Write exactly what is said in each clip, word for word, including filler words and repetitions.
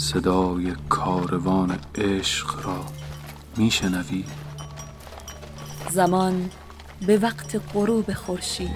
صدای کاروان عشق را میشنوی؟ زمان به وقت غروب خورشید،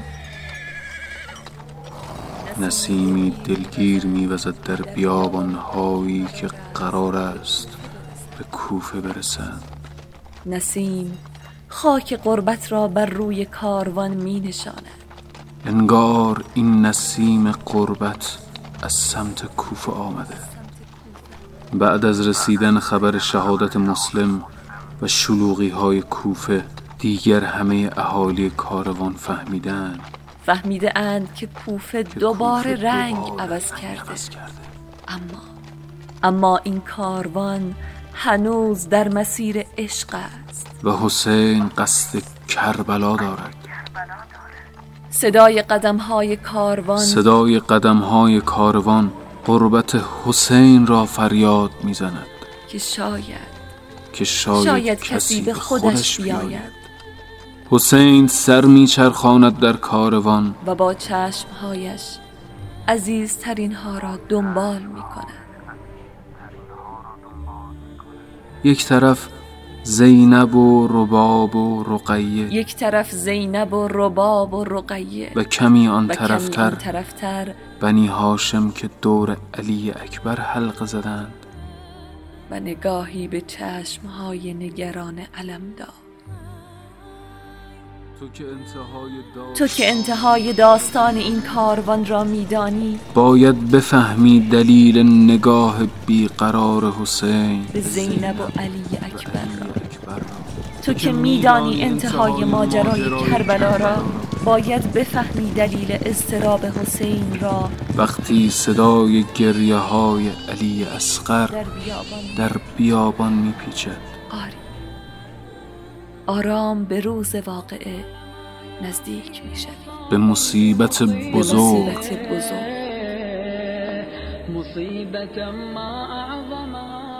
نسیمی دلگیر میوزد در بیابان‌هایی که قرار است به کوفه برسند. نسیم خاک غربت را بر روی کاروان می نشاند. انگار این نسیم غربت از سمت کوفه آمده. بعد از رسیدن خبر شهادت مسلم و شلوغی های کوفه، دیگر همه اهالی کاروان فهمیدن فهمیده اند که کوفه دوباره رنگ عوض کرده. اما اما این کاروان هنوز در مسیر عشق است و حسین قصد کربلا دارد. صدای قدم‌های کاروان صدای قدم‌های کاروان غربت حسین را فریاد می‌زند که شاید که شاید, شاید کسی به خودش بیاید. حسین سر میچرخاند در کاروان و با چشمهایش عزیزترین ها را دنبال می‌کند. یک طرف زینب و رباب و رقیه، یک طرف زینب و رباب و رقیه، و کمی آن و طرفتر کمی آن طرفتر بنی هاشم که دور علی اکبر حلقه زدند. و نگاهی به چشمهای نگران علمدار. تو که انتهای داستان, تو که انتهای داستان این کاروان را میدانی، باید بفهمی دلیل نگاه بیقرار حسین به زینب و علی اکبر را. تو که میدانی انتهای ماجرای کربلا را، باید بفهمی دلیل اضطراب حسین را. وقتی صدای گریه های علی اصغر در بیابان, در بیابان میپیچد. آری، آرام به روز واقعه نزدیک میشوی. به مصیبت بزرگ. به مصیبت بزرگ. مصیبت ما اعظمها